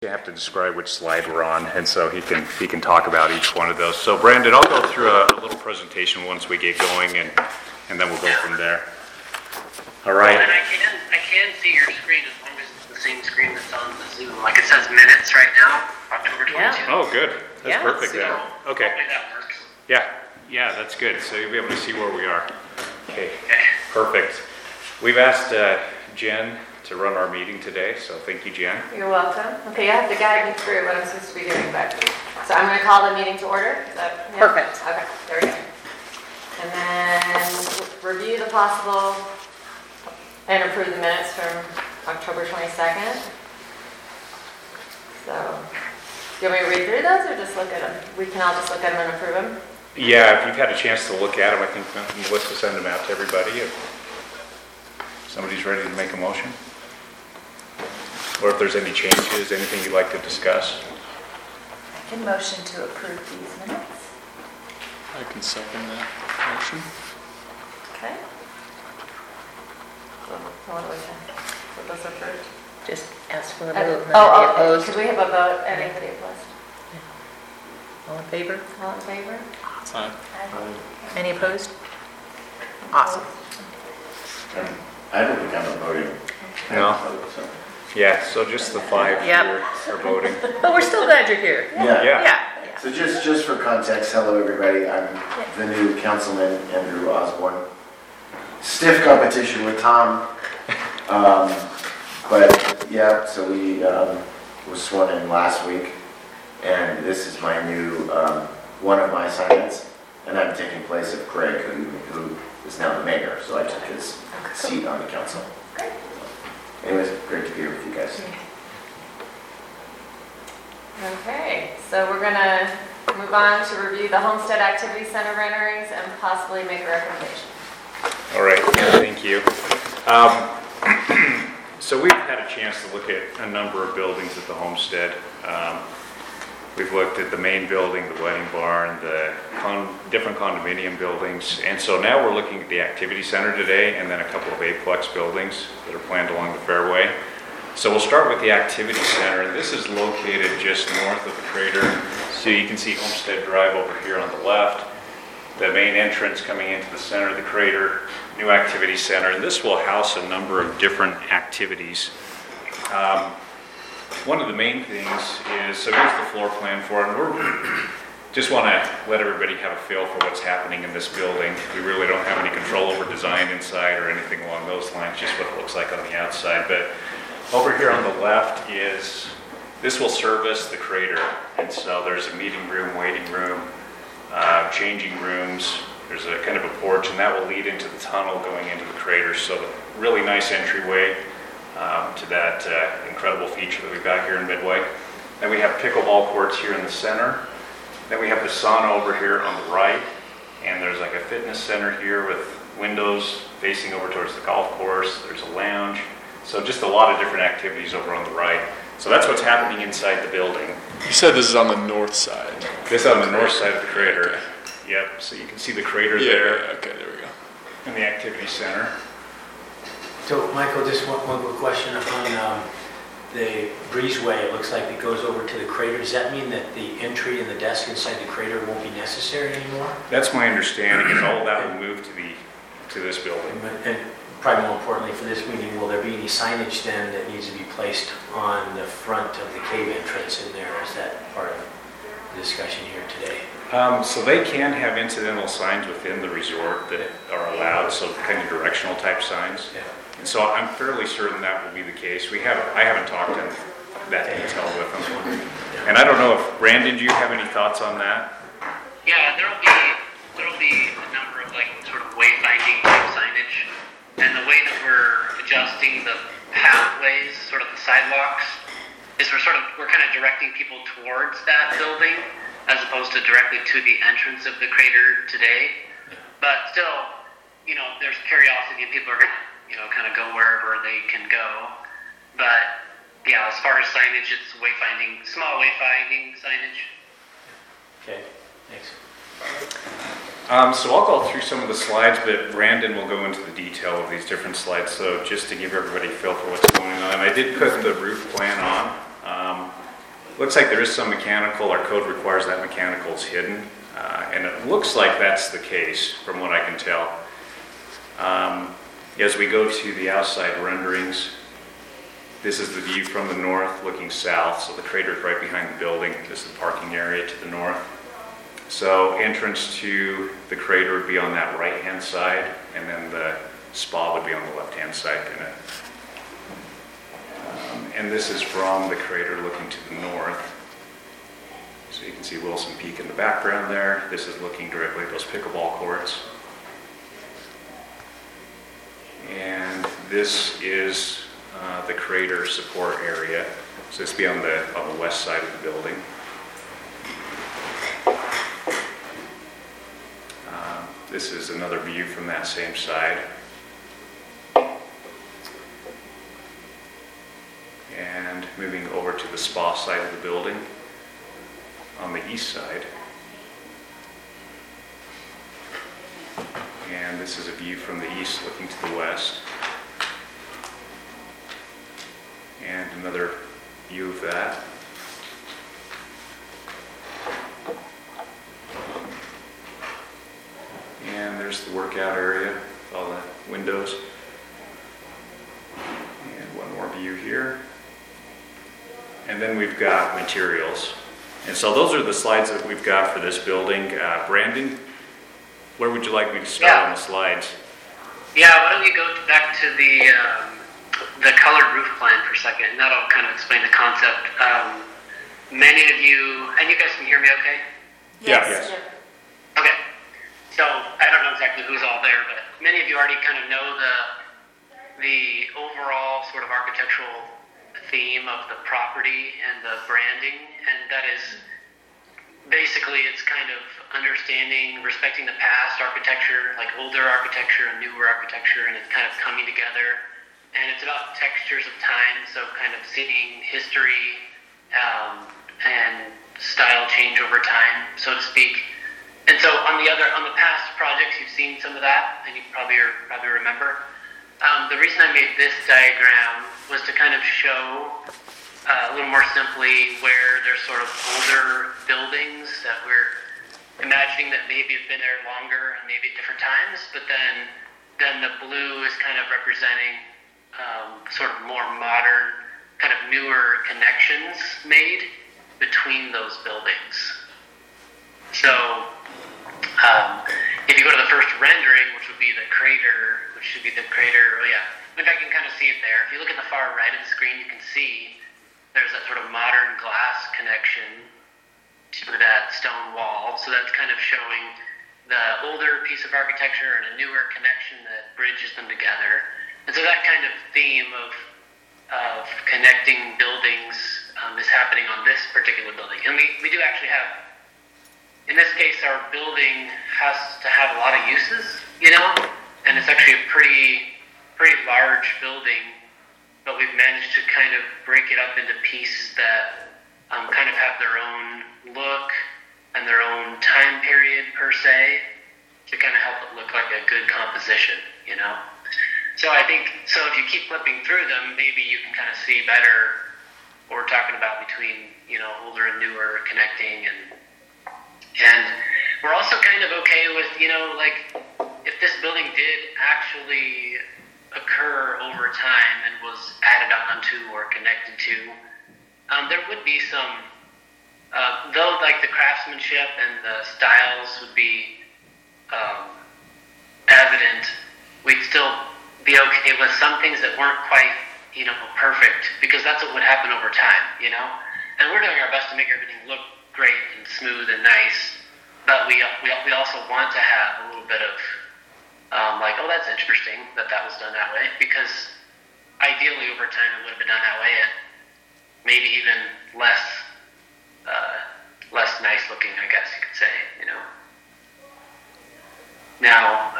You have to describe which slide we're on, and so he can talk about each one of those. So Brandon, I'll go through a little presentation once we get going, and then we'll go from there. All right. Well, and I can see your screen as long as it's the same screen that's on the Zoom. Like it says minutes right now, October 22. Yeah. Oh, good. That's perfect then. Okay. Hopefully that works. Yeah, that's good. So you'll be able to see where we are. Okay. Perfect. We've asked Jen to run our meeting today, so thank you, Jen. You're welcome. Okay, you have to guide me through what I'm supposed to be doing back. So I'm going to call the meeting to order. Is that, yeah? Perfect. Okay, there we go. And then review the possible and approve the minutes from October 22nd. So, do you want me to read through those or just look at them? We can all just look at them and approve them? Yeah, if you've had a chance to look at them, I think Melissa send them out to everybody. If somebody's ready to make a motion. Or if there's any changes, anything you'd like to discuss. I can motion to approve these minutes. I can second that motion. Okay. So what do we say? What those approved? Just ask for a vote. Opposed? Because we have a vote. Anybody opposed? All in favor? All in favor? Aye. Any opposed? Awesome. I don't think I'm voting. No. Yeah, so just the 5 Yep. here are voting. But we're still glad you're here. Yeah. Yeah. So just for context, hello everybody. I'm the new councilman, Andrew Osborne. Stiff competition with Tom. But yeah, so we was sworn in last week, and this is my new one of my assignments, and I'm taking place of Craig, who is now the mayor. So I took his seat on the council. Great. Anyways, great to be here with you guys. Okay, so we're going to move on to review the Homestead Activity Center renderings and possibly make a recommendation. All right, thank you. So we've had a chance to look at a number of buildings at the Homestead. We've looked at the main building, the wedding barn, the different condominium buildings, and so now we're looking at the activity center today, and then a couple of Aplex buildings that are planned along the fairway. So we'll start with the activity center. This is located just north of the crater. So you can see Homestead Drive over here on the left, the main entrance coming into the center of the crater, new activity center, and this will house a number of different activities. One of the main things is, so here's the floor plan for it. We just want to let everybody have a feel for what's happening in this building. We really don't have any control over design inside or anything along those lines, just what it looks like on the outside. But over here on the left is, this will service the crater. And so there's a meeting room, waiting room, changing rooms. There's a kind of a porch, and that will lead into the tunnel going into the crater. So a really nice entryway to that incredible feature that we've got here in Midway. Then we have pickleball courts here in the center. Then we have the sauna over here on the right, and there's like a fitness center here with windows facing over towards the golf course. There's a lounge. So just a lot of different activities over on the right. So that's what's happening inside the building. You said this is on the north side. This is on the north side of the crater. Okay. Yep, so you can see the crater there. Yeah, okay, there we go. And the activity center. So, Michael, just one quick question on the breezeway. It looks like it goes over to the crater. Does that mean that the entry and the desk inside the crater won't be necessary anymore? That's my understanding, is all of that will move to this building. And probably more importantly for this meeting, will there be any signage then that needs to be placed on the front of the cave entrance in there? Is that part of the discussion here today? So they can have incidental signs within the resort that are allowed, so kind of directional type signs. Yeah. And so I'm fairly certain that will be the case. I haven't talked in that detail with them. And I don't know if, Brandon, do you have any thoughts on that? Yeah, there'll be a number of like sort of wayfinding type signage, and the way that we're adjusting the pathways, sort of the sidewalks, is we're kind of directing people towards that building as opposed to directly to the entrance of the crater today. But still, there's curiosity and people are going to, kind of go wherever they can go. But yeah, as far as signage, it's small wayfinding signage. Okay, thanks. So I'll go through some of the slides, but Brandon will go into the detail of these different slides. So just to give everybody a feel for what's going on, I did put the roof plan on. Looks like there is some mechanical, our code requires that mechanical is hidden, and it looks like that's the case from what I can tell. As we go to the outside renderings, this is the view from the north looking south, so the crater is right behind the building. This is the parking area to the north. So entrance to the crater would be on that right-hand side, and then the spa would be on the left-hand side. And this is from the crater looking to the north. So you can see Wilson Peak in the background there. This is looking directly at those pickleball courts. And this is the crater support area. So this would be on the west side of the building. This is another view from that same side. And moving over to the spa side of the building on the east side. And this is a view from the east looking to the west. And another view of that. And there's the workout area with all the windows. And one more view here. And then we've got materials. And so those are the slides that we've got for this building. Brandon, where would you like me to start on the slides? Yeah, why don't you go back to the colored roof plan for a second, and that'll kind of explain the concept. Many of you, and you guys can hear me okay? Yes. Okay. So I don't know exactly who's all there, but many of you already kind of know the overall sort of architectural theme of the property and the branding, and that is basically it's kind of understanding, respecting the past architecture, like older architecture and newer architecture, and it's kind of coming together. And it's about textures of time, so kind of seeing history and style change over time, so to speak. And so on the past projects, you've seen some of that, and you probably remember. The reason I made this diagram was to kind of show a little more simply where there's sort of older buildings that we're imagining that maybe have been there longer and maybe at different times, but then the blue is kind of representing sort of more modern, kind of newer connections made between those buildings. So if you go to the first rendering, which would be the crater, which should be the crater, oh yeah, in fact you can kind of see it there. If you look at the far right of the screen, you can see there's that sort of modern glass connection to that stone wall. So that's kind of showing the older piece of architecture and a newer connection that bridges them together. And so that kind of theme of connecting buildings is happening on this particular building. And we do actually have, in this case, our building has to have a lot of uses, and it's actually a pretty large building, but we've managed to kind of break it up into pieces that kind of have their own look and their own time period per se to kind of help it look like a good composition, So I think, if you keep flipping through them, maybe you can kind of see better what we're talking about between, older and newer connecting, and we're also kind of okay with, if this building did actually occur over time and was added onto or connected to, there would be some, though like the craftsmanship and the styles would be evident, we'd still be okay with some things that weren't quite, perfect, because that's what would happen over time, And we're doing our best to make everything look great and smooth and nice, but we also want to have a little bit of oh, that's interesting that was done that way, because ideally over time it would have been done that way, and maybe even less nice looking, I guess you could say, Now,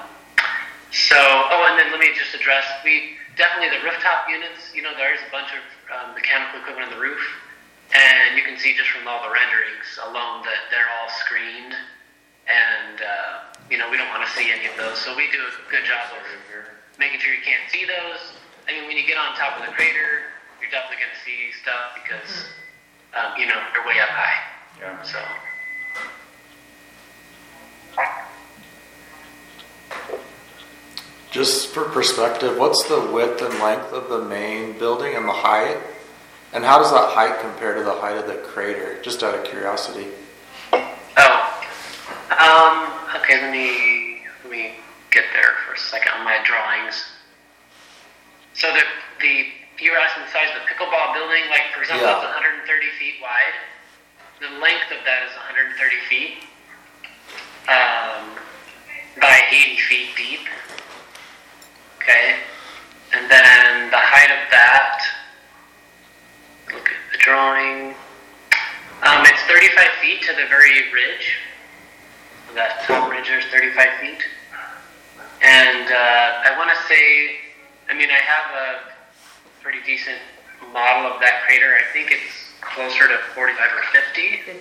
and then let me just address, definitely the rooftop units, there is a bunch of mechanical equipment on the roof, and you can see just from all the renderings alone that they're all screened, and we don't want to see any of those, so we do a good job of making sure you can't see those. I mean, when you get on top of the crater, you're definitely going to see stuff because they're way up high. Yeah. So Just for perspective, what's the width and length of the main building and the height? And how does that height compare to the height of the crater? Just out of curiosity. okay, let me get there for a second on my drawings. So you were asking the size of the pickleball building, like for example, Yeah. it's 130 feet wide. The length of that is 130 feet by 80 feet deep. Okay, and then the height of that, look at the drawing, it's 35 feet to the very ridge. That top ridge there's 35 feet. And I want to say, I have a pretty decent model of that crater. I think it's closer to 45 or 50.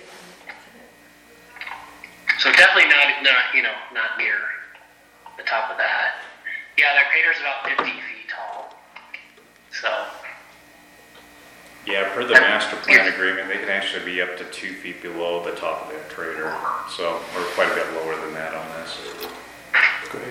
So definitely not near the top of that. Yeah, that crater's about 50 feet tall. So. Yeah, per the master plan agreement, they can actually be up to 2 feet below the top of that crater. So we're quite a bit lower than that on this. Great.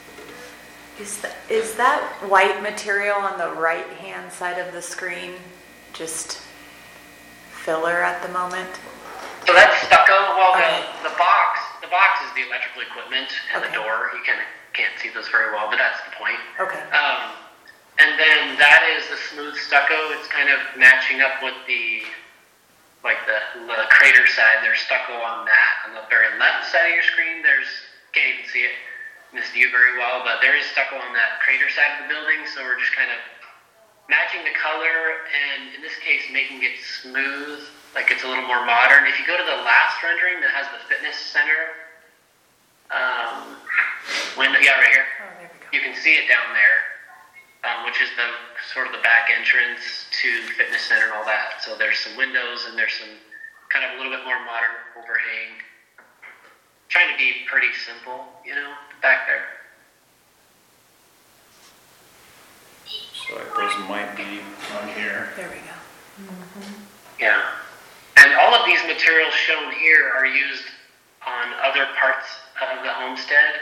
Is that white material on the right-hand side of the screen just filler at the moment? So that's stucco. Well, Okay. the box is the electrical equipment and Okay. the door. You can't see those very well, but that's the point. Okay. And then that is the smooth stucco. It's kind of matching up with the crater side. There's stucco on that. On the very left side of your screen, can't even see it in this view very well, but there is stucco on that crater side of the building. So we're just kind of matching the color, and in this case, making it smooth, like it's a little more modern. If you go to the last rendering that has the fitness center window, right here, Oh, there we go. you can see it down there, which is the sort of the back entrance to the fitness center and all that. So there's some windows and there's some kind of a little bit more modern overhang. Trying to be pretty simple, back there. So those might be on here. There we go. Yeah. And all of these materials shown here are used on other parts of the homestead.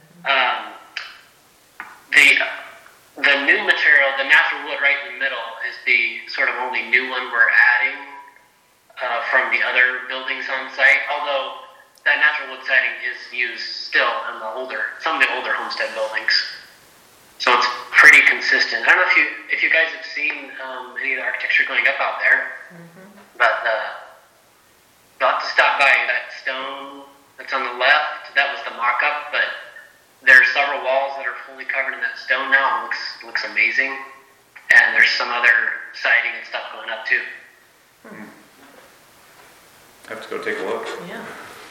The new material, the natural wood right in the middle, is the sort of only new one we're adding from the other buildings on site, although that natural wood siding is used still in some of the older homestead buildings. So it's pretty consistent. I don't know if you guys have seen any of the architecture going up out there, but you'll have to stop by that stone that's on the left. That was the mock-up, but there are several walls that are fully covered in that stone now. It looks amazing. And there's some other siding and stuff going up too. Have to go take a look. Yeah.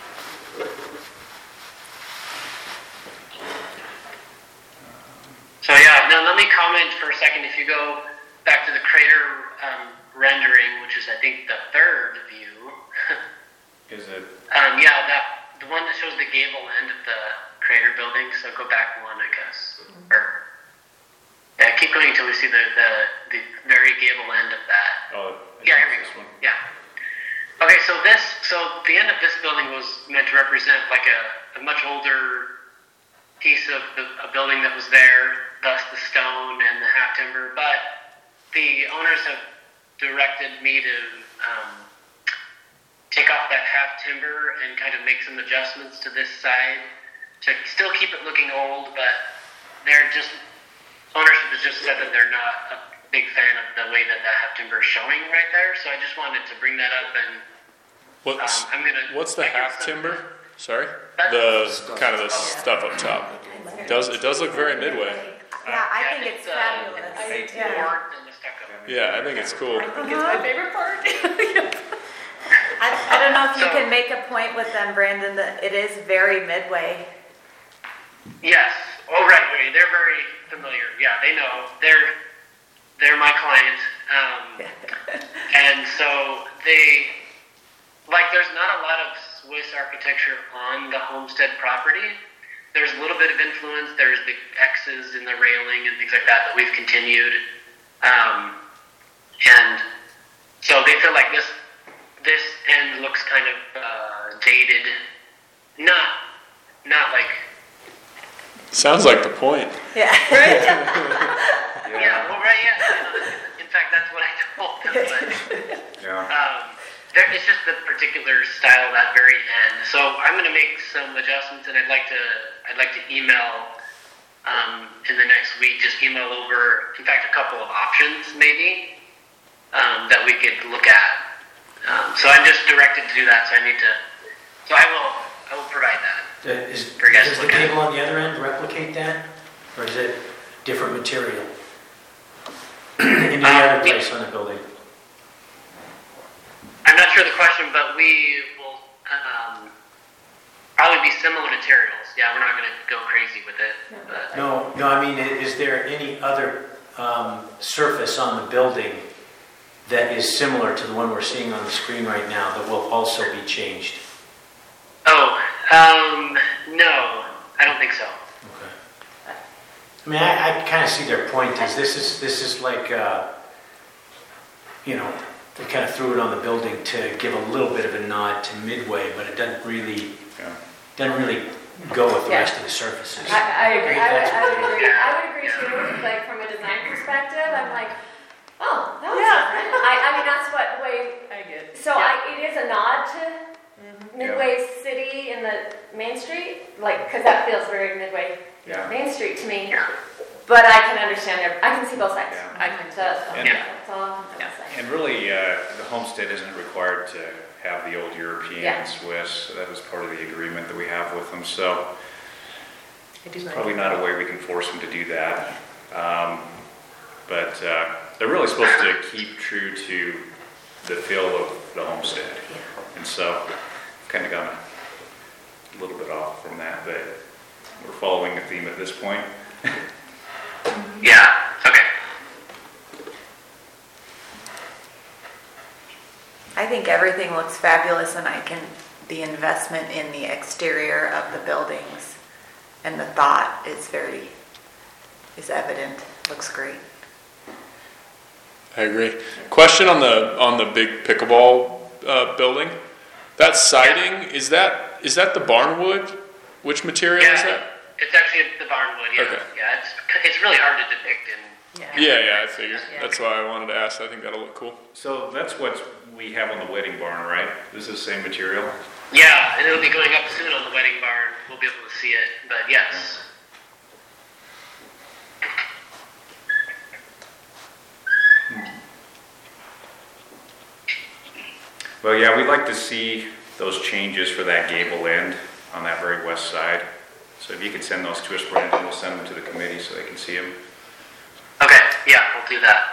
So yeah, now let me comment for a second. If you go back to the crater rendering, which is I think the third view. Is it? The one that shows the gable end of the crater building. So go back one, I guess. Keep going until we see the very gable end of that. Oh, Yeah, here we this go. one. Yeah. Okay, so the end of this building was meant to represent like a much older piece of a building that was there, thus the stone and the half timber. But the owners have directed me to take off that half timber and kind of make some adjustments to this side to still keep it looking old, but ownership has just said that they're not a big fan of the way that half timber is showing right there. So I just wanted to bring that up and What's the half timber? Sorry? That's- The kind of the stuff up top. It does look very midway. Yeah, I think it's fabulous. It's Yeah. more than the stucco. Yeah, I think it's cool. I think it's my favorite part. I don't know if you can make a point with them, Brandon, that it is very midway. Yes. Oh, right. They're very familiar. Yeah, they know. They're my client. And so there's not a lot of Swiss architecture on the homestead property. There's a little bit of influence. There's the X's in the railing and things like that we've continued. And so they feel like this this end looks kind of dated. Not like. Sounds like the point. Yeah. Yeah. Well, right. Yeah. In fact, that's what I told them. But, Yeah. it's just the particular style that very end. So I'm going to make some adjustments, and I'd like to email in the next week. Just email over, in fact, a couple of options maybe that we could look at. So I'm just directed to do that. So I need to. So I will provide that. Does For you guys to the look at. cable on the other end replicate that? Or is it different material? In any other place on the building? I'm not sure the question, but we will probably be similar materials. Yeah, we're not going to go crazy with it. But No, I mean, is there any other surface on the building that is similar to the one we're seeing on the screen right now that will also be changed? no, I don't think so. Okay. I mean, I kind of see their point is this is like, they kind of threw it on the building to give a little bit of a nod to Midway, but it doesn't really go with the rest of the surfaces. I agree. That's I would what agree. I would agree too. Like from a design perspective, I'm like, oh, that was different. I mean, that's what way. I get. So it is a nod to Midway City in the Main Street, like because that feels very Midway Main Street to me. Yeah. But I can understand. I can see both sides. Yeah. I can. That's all. And really, the homestead isn't required to have the old European Yeah. and Swiss. That was part of the agreement that we have with them. So I do like probably not a way we can force them to do that. But they're really supposed to keep true to the feel of the homestead. And so kind of gone a little bit off from that, but we're following the theme at this point. Yeah. Okay. I think everything looks fabulous, and the investment in the exterior of the buildings and the thought is evident. Looks great. I agree. Question on the big pickleball building. That siding, is that the barnwood? Which material is that? It's actually the barnwood. Yeah. Okay. Yeah. It's really hard to depict in. Yeah, I figured. That's why I wanted to ask. I think that'll look cool. So that's what we have on the wedding barn, right? This is the same material? Yeah, and it'll be going up soon on the wedding barn. We'll be able to see it. But yes. Well, yeah, we'd like to see those changes for that gable end on that very west side. So if you could send those to us, Brandon, we'll send them to the committee so they can see them. Okay. Yeah, we'll do that.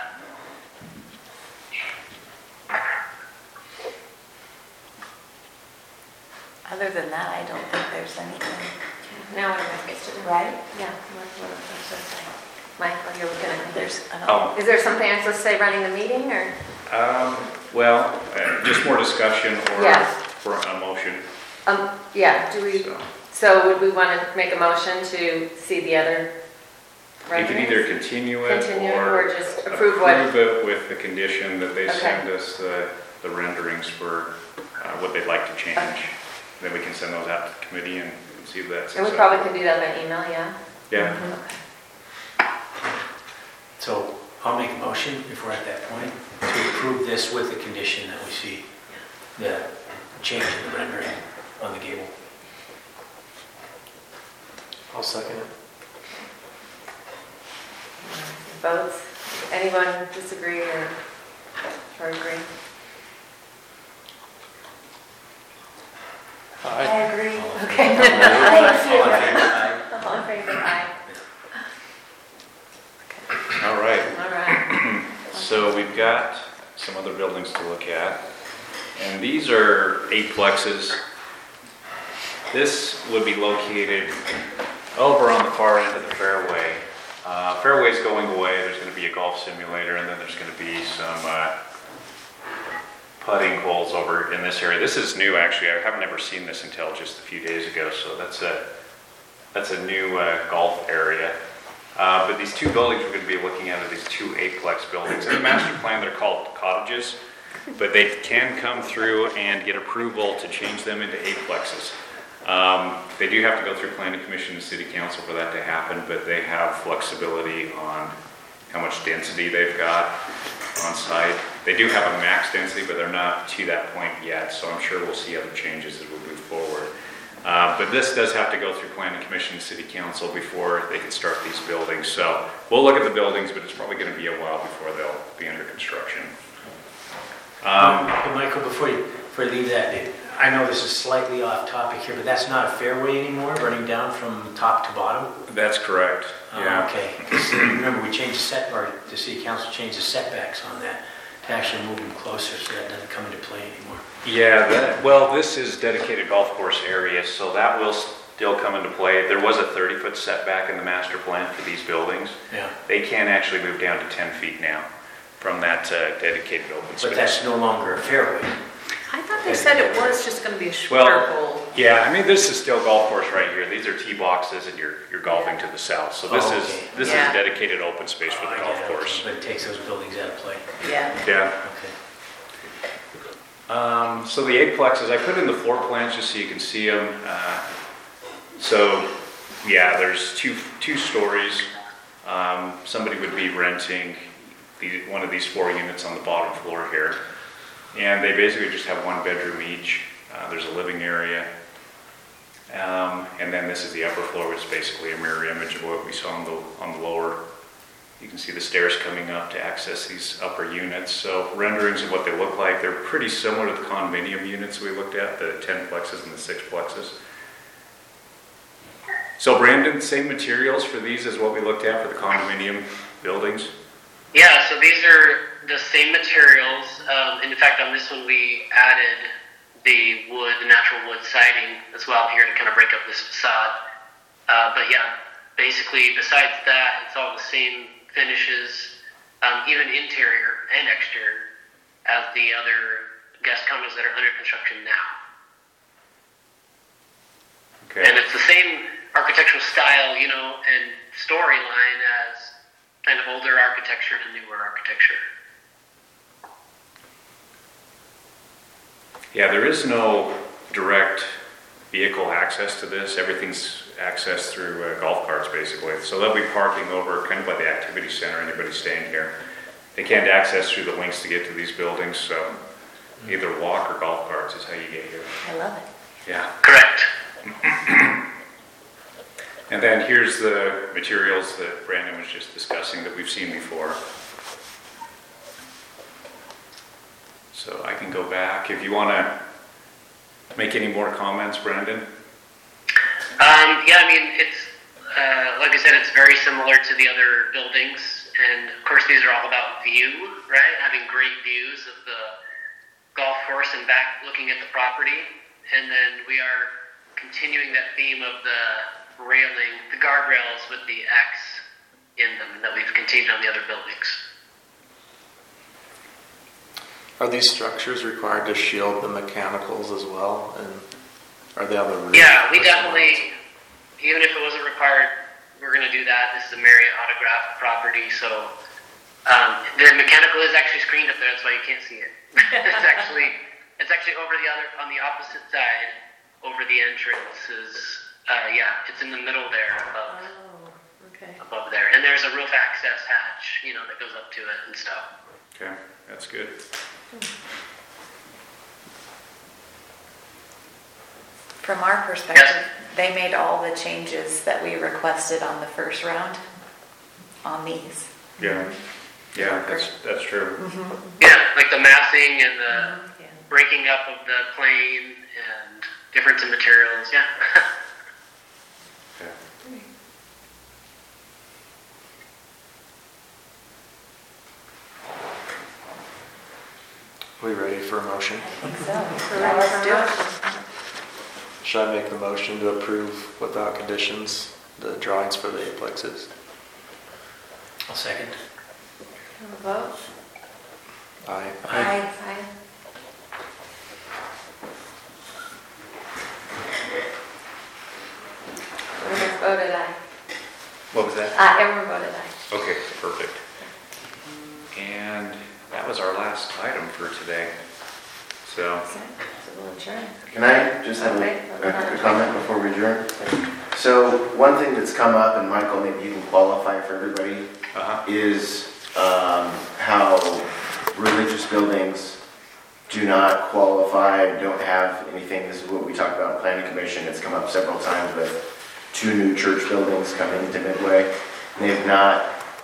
Other than that, I don't think there's anything. Now what am I supposed to do? Right? Yeah. What am I supposed to say? Michael, you're looking at me. Oh, Is there something I'm supposed to say running the meeting or? well, just more discussion or Yes. for a motion. Yeah, do we, So so would we want to make a motion to see the other you can renderings? either continue it Continue or or just approve what? approve it with the condition that they Okay. send us the renderings for what they'd like to change. Okay. Then we can send those out to the committee and see if that's. And we probably could do that by email, yeah? Yeah. Okay. So I'll make a motion if we're at that point to approve this with the condition that we see the change in the rendering on the gable. I'll second it. Votes? Anyone disagree or agree? I agree. Okay. All in favor? Aye. All in favor, aye. All right. All right. So we've got some other buildings to look at. And these are eightplexes. This would be located over on the far end of the fairway. Fairway's going away. There's going to be a golf simulator, and then there's going to be some putting holes over in this area. This is new, actually. I haven't ever seen this until just a few days ago. So that's a new golf area. But these two buildings we're going to be looking at are these two eightplex buildings. In the master plan, they're called cottages. but they can come through and get approval to change them into eightplexes. They do have to go through planning commission and city council for that to happen, but they have flexibility on how much density they've got on site. They do have a max density, but they're not to that point yet, so I'm sure we'll see other changes as we move forward. But this does have to go through planning commission and city council before they can start these buildings. So we'll look at the buildings, but it's probably going to be a while before they'll be under construction. But Michael, before you leave that, I know this is slightly off topic here, but that's not a fairway anymore, running down from top to bottom? That's correct. Yeah. Okay, because remember we changed the city council changed the setbacks on that to actually move them closer, so that doesn't come into play anymore. Yeah, well, this is dedicated golf course area, so that will still come into play. There was a 30-foot setback in the master plan for these buildings. Yeah. They can actually move down to 10 feet now from that dedicated open space. But that's no longer a fairway. I thought they said it was just going to be a Well, shorter hole. yeah, I mean, this is still golf course right here. These are tee boxes and you're golfing to the south. So this Oh, is okay. this Yeah. is dedicated open space for the I golf get it, okay, course. But it takes those buildings out of play. Yeah. Yeah. Okay. So the eightplexes, I put in the floor plans just so you can see them. So yeah, there's two stories. Somebody would be renting one of these 4 units on the bottom floor here. And they basically just have 1 bedroom each. There's a living area. And then this is the upper floor, which is basically a mirror image of what we saw on the lower. You can see the stairs coming up to access these upper units. So renderings of what they look like, they're pretty similar to the condominium units we looked at, the 10 plexes and the 6 plexes. So Brandon, same materials for these as what we looked at for the condominium buildings? Yeah, so these are the same materials. And in fact, on this one, we added the natural wood siding as well here to kind of break up this facade. But yeah, basically, besides that, it's all the same finishes, even interior and exterior, as the other guest condos that are under construction now. Okay. And it's the same architectural style, and storyline as kind of older architecture and newer architecture. Yeah, there is no direct vehicle access to this. Everything's accessed through golf carts, basically. So they'll be parking over kind of by the activity center, anybody staying here. They can't access through the links to get to these buildings, so either walk or golf carts is how you get here. I love it. Yeah. Correct. And then here's the materials that Brandon was just discussing that we've seen before. So I can go back. If you want to make any more comments, Brandon? Yeah, I mean, it's, like I said, it's very similar to the other buildings. And of course, these are all about view, right? Having great views of the golf course and back looking at the property. And then we are continuing that theme of the railing, the guardrails with the X in them that we've continued on the other buildings. Are these structures required to shield the mechanicals as well? And are they on the roof? Yeah, we definitely, even if it wasn't required, we're going to do that. This is a Marriott Autograph property, so the mechanical is actually screened up there. That's why you can't see it. It's actually over on the opposite side, over the entrances. Yeah, it's in the middle there, above there, and there's a roof access hatch, that goes up to it and stuff. Okay, that's good. From our perspective, they made all the changes that we requested on the first round on these. Yeah, yeah, that's true. Yeah, like the massing and the breaking up of the plane and difference in materials. Yeah. Okay. We ready for a motion? I think so. Let's do it. Should I make the motion to approve without conditions the drawings for the eightplexes? I'll second. Vote? Aye. Aye. Everyone voted aye. What was that? Everyone voted aye. Okay, perfect. And that was was our last item for today. So, So we'll adjourn. Can I just have a comment before we adjourn? So one thing that's come up, and Michael, maybe you can qualify for everybody, is how religious buildings do not qualify, don't have anything. This is what we talked about in Planning Commission. It's come up several times with 2 new church buildings coming into Midway. They've not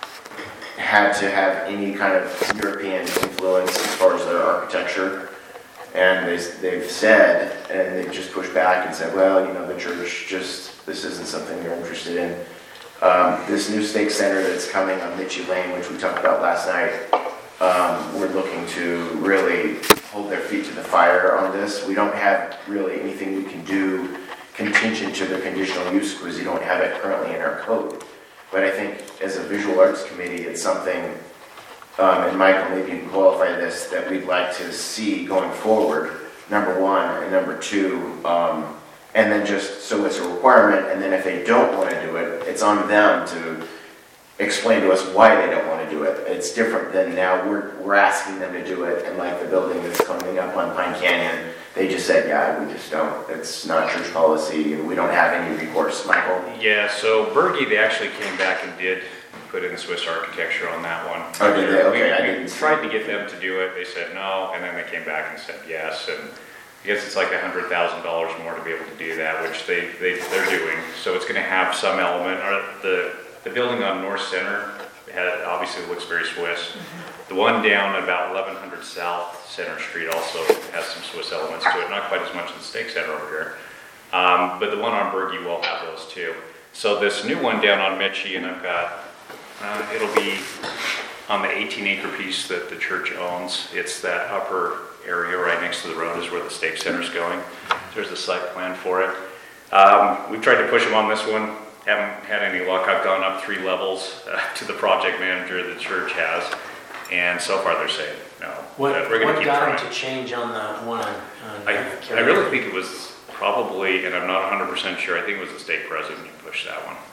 had to have any kind of European influence as far as their architecture. And they've said, and they've just pushed back and said, well, you know, the church just, this isn't something they're interested in. This new stake center that's coming on Mitchie Lane, which we talked about last night, we're looking to really hold their feet to the fire on this. We don't have really anything we can do contingent to the conditional use because you don't have it currently in our code. But I think as a visual arts committee, it's something, and Michael, maybe you can qualify this, that we'd like to see going forward, number one, and number two, and then just, so it's a requirement, and then if they don't want to do it, it's on them to explain to us why they don't want to do it. It's different than now we're asking them to do it, and like the building that's coming up on Pine Canyon, they just said, yeah, we just don't. It's not church policy, and we don't have any recourse. Michael? yeah, so Bergie, they actually came back and did put in Swiss architecture on that one. Oh, did they? Okay, I didn't We see. tried to get them to do it, they said no, and then they came back and said yes, and I guess it's like $100,000 more to be able to do that, which they're doing. So it's gonna have some element, or the building on North Center, obviously looks very Swiss. The one down at about 1100 South Center Street also has some Swiss elements to it, not quite as much as the Stake Center over here. But the one on Bergie will have those too. So this new one down on Mitchie, and I've got, it'll be on the 18-acre piece that the church owns. It's that upper area right next to the road is where the Stake Center's going. There's a site plan for it. We've tried to push them on this one. Haven't had any luck. I've gone up 3 levels to the project manager the church has, and so far they're saying no. What We're going to keep got trying. them to change on the one on I really think it was probably, and I'm not 100% sure, I think it was the stake president who pushed that one.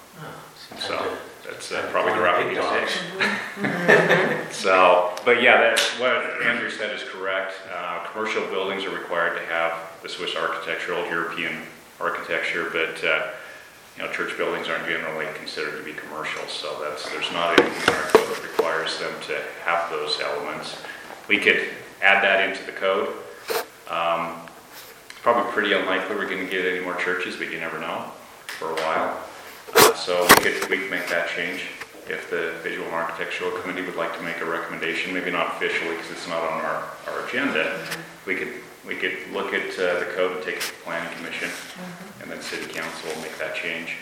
So that's probably the route we need to take. So, but yeah, that's what Andrew said is correct. Commercial buildings are required to have the Swiss architectural, European architecture, but you know, church buildings aren't generally considered to be commercial, so there's not anything in our code that requires them to have those elements. We could add that into the code. Probably pretty unlikely we're going to get any more churches, but you never know for a while. So we could make that change if the Visual and Architectural Committee would like to make a recommendation, maybe not officially because it's not on our agenda. We could look at the code and take it to the Planning Commission, and then City Council will make that change.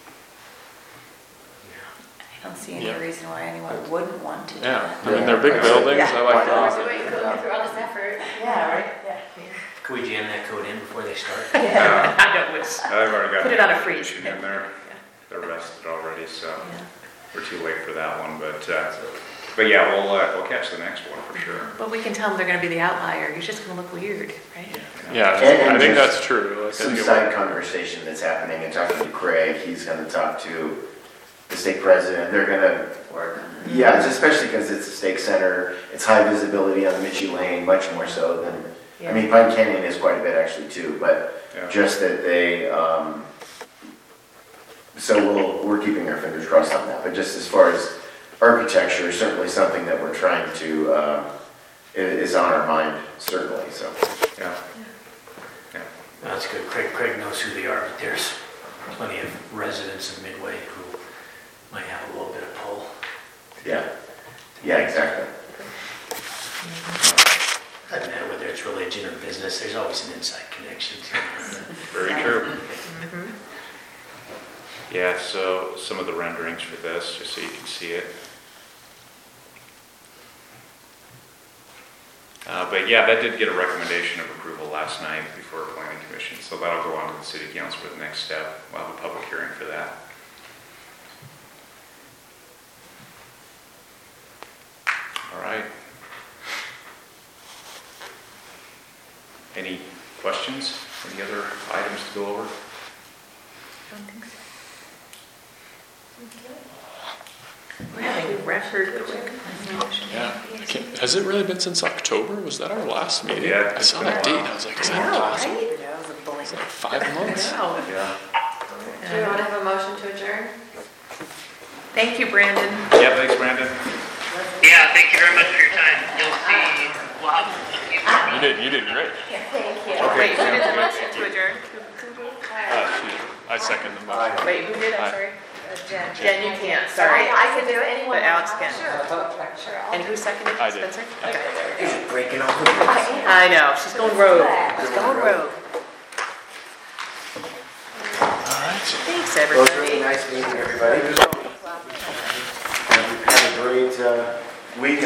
I don't see any reason why anyone wouldn't want to do Yeah, that. I mean, they're big buildings, I like Why that. are we going through all this effort? Yeah, right? Yeah. Can we jam that code in before they start? I know, it's, I've already got Put it on a freeze. in there. They're rested already, so we're too late for that one. But yeah, we'll catch the next one for sure. but we can tell them they're gonna be the outlier, you're just gonna look weird, right? Yeah, And I think just that's true. Like, I Some think it side conversation that's happening and talking to Craig, he's going to talk to the stake president. They're going to Work. Yeah, it's especially because it's a stake center. It's high visibility on the Mitchie Lane, much more so than, I mean, Pine Canyon is quite a bit actually too, but Yeah. just that they, so we're keeping our fingers crossed on that. But just as far as architecture, certainly something that we're trying to, is on our mind, certainly, so. Yeah. That's good. Craig knows who they are, but there's plenty of residents of Midway who might have a little bit of pull. Yeah, yeah, exactly. Doesn't matter whether it's religion or business, there's always an inside connection. Very true. Yeah, so some of the renderings for this, just so you can see it. But yeah, that did get a recommendation of approval last night before Planning Commission, so that'll go on to the City Council for the next step. We'll have a public hearing for that. All right. Any questions? Any other items to go over? Don't think so. We're having record quick. Yeah. Has it really been since October? Was that our last meeting? Yeah, I it's saw been a that date. while. I was like, is I that know, possible? right? That was a blink. 5 months? Wow. Yeah. Do we want to have a motion to adjourn? Thank you, Brandon. Yeah, thanks, Brandon. Yeah, thank you very much for your time. You'll see, we'll have a few. You did great. Thank you. Wait, who did the motion to adjourn? I second the motion. Wait, who did? I'm sorry. Jen. Jen, you can't, sorry. I can do it, anyone. But Alex can. Sure. And who seconded? I did. Spencer? Okay. Breaking all the I know, she's going rogue. She's going rogue. All right. Thanks, Well, it's really everybody. nice meeting everybody. Have a great week.